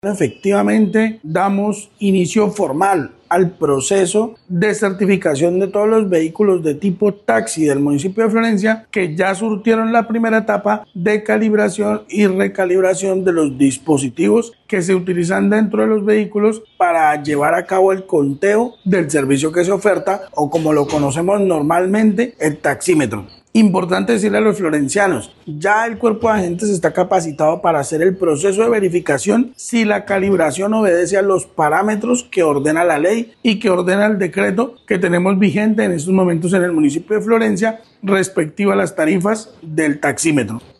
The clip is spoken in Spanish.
Efectivamente, damos inicio formal al proceso de certificación de todos los vehículos de tipo taxi del municipio de Florencia que ya surtieron la primera etapa de calibración y recalibración de los dispositivos que se utilizan dentro de los vehículos para llevar a cabo el conteo del servicio que se oferta, o como lo conocemos normalmente, el taxímetro. Importante decirle a los florencianos, ya el cuerpo de agentes está capacitado para hacer el proceso de verificación si la calibración obedece a los parámetros que ordena la ley y que ordena el decreto que tenemos vigente en estos momentos en el municipio de Florencia respecto a las tarifas del taxímetro.